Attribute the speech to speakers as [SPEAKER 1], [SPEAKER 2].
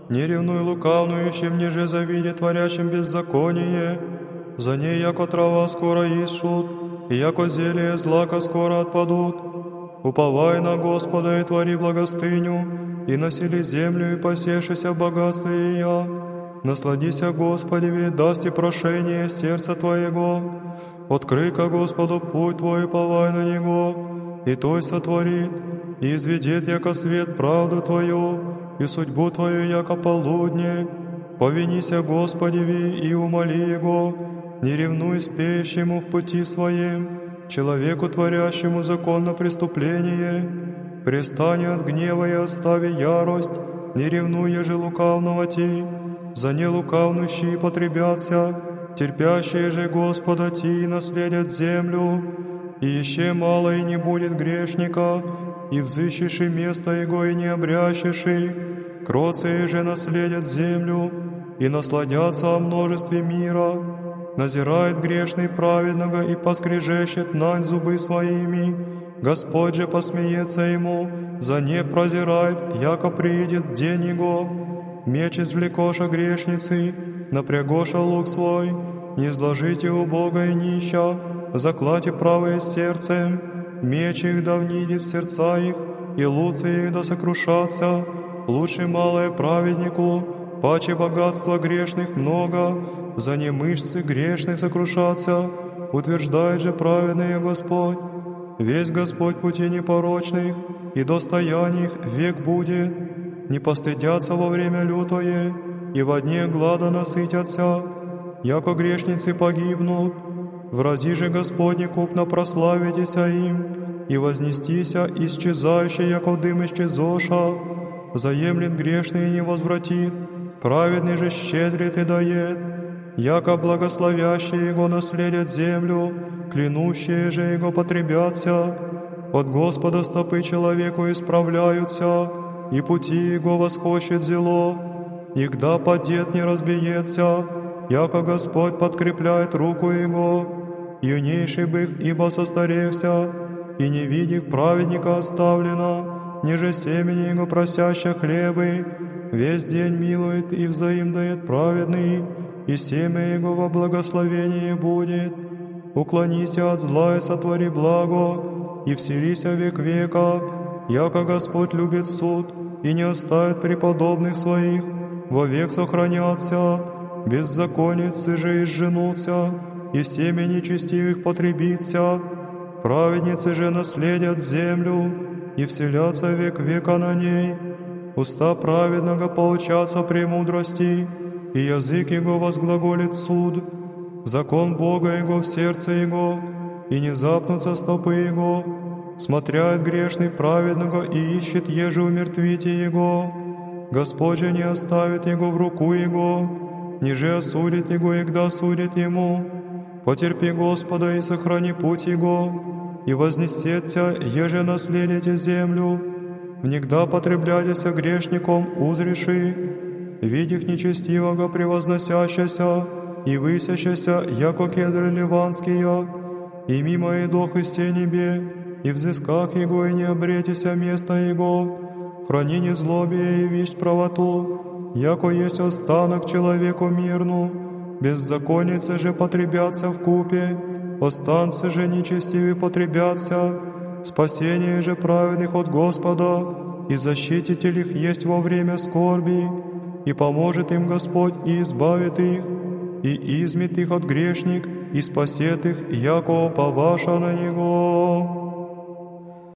[SPEAKER 1] Не ревнуй лукавнующим, ниже завиде творящим беззаконие. За ней, яко трава, скоро исшут, и яко зелье злака скоро отпадут. Уповай на Господа и твори благостыню, и насели землю, и посешися в богатстве ее. Насладися Господи, ведь даст и прошение сердца твоего. Открый-ка Господу путь твой, уповай на Него, и Той сотворит, и изведет, яко свет, правду Твою, и судьбу Твою, яко полудне. Повинися Господеви и умоли Его, не ревнуй спеющему в пути своем, человеку, творящему законно преступление. Престань от гнева и остави ярость, не ревнуй еже лукавного ти, за нелукавнущие потребятся, терпящие же Господа ти наследят землю. И еще мало и не будет грешника, и взыщешь место Его и не обрящешь, кроцые же наследят землю, и насладятся о множестве мира. Назирает грешный праведного и поскрежещет нань зубы своими. Господь же посмеется ему, за не прозирает, яко приидет день его. Меч извлекоша грешницы, напрягоша лук свой, не сложите у Бога и нища, заклати правое сердцем. Меч их да внидет в сердца их, и луцы их да сокрушатся. Лучше малое праведнику, паче богатства грешных много, за не мышцы грешных сокрушаться, утверждает же праведный Господь. Весь Господь пути непорочных, и достояний их век будет. Не постыдятся во время лютое, и во дне глада насытятся, яко грешницы погибнут. Врази же Господне купно прославитеся им, и вознестися исчезающий, яко дым исчезоша. Заемлет грешный и не возвратит, праведный же щедрит и дает. Яко благословящие Его наследят землю, клянущие же Его потребятся. От Господа стопы человеку исправляются, и пути Его восхочет зело. Игда падет не разбиется, яко Господь подкрепляет руку Его. Юнейший бых, ибо состарехся, и не видев праведника оставлено, ниже семени Его просящих хлебы. Весь день милует и взаим дает праведный, и семя Его во благословении будет. Уклонися от зла и сотвори благо, и вселися век века, яко Господь любит суд, и не оставит преподобных своих, вовек сохранятся. Беззаконницы же изженутся, и семя нечестивых потребится. Праведницы же наследят землю, и вселятся век века на ней. Уста праведного поучатся премудрости, и язык его возглаголит суд. Закон Бога Его в сердце Его, и не запнутся стопы Его. Смотряет грешный праведного и ищет, еже умертвите Его. Господь же не оставит Его в руку Его, ниже осудит Его, игда судит Ему. Потерпи Господа и сохрани путь Его, и вознесется, еже наследите землю. Внегда потребляйтеся грешником узреши, видих нечестивого превозносящася и высящася, яко кедр ливанския, и мимо идох из небе, и взысках Его, и не обретеся место Его. Храни незлобие и вещь правоту, яко есть останок человеку мирну. Беззаконницы же потребятся в купе, останцы же нечестивы потребятся. Спасение же праведных от Господа, и защититель их есть во время скорби, и поможет им Господь, и избавит их, и измет их от грешник, и спасет их, яко уповаша на Него.